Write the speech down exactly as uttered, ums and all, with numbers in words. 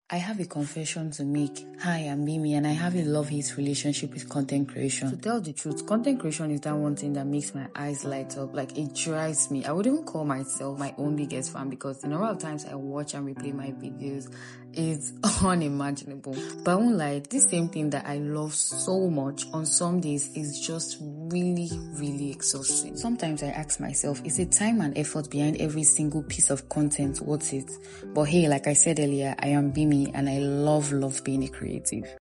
I have a confession to make. Hi, I'm Mimi, and I have a love-hate relationship with content creation. To tell the truth, content creation is that one thing that makes my eyes light up. Like, it drives me. I wouldn't even call myself my own biggest fan because the number of times I watch and replay my videos is unimaginable. But I won't lie, this same thing that I love so much on some days is just really, really exhausting. Sometimes I ask myself, is the time and effort behind every single piece of content worth it? But hey, like I said earlier, I am Bimi and I love, love being a creative.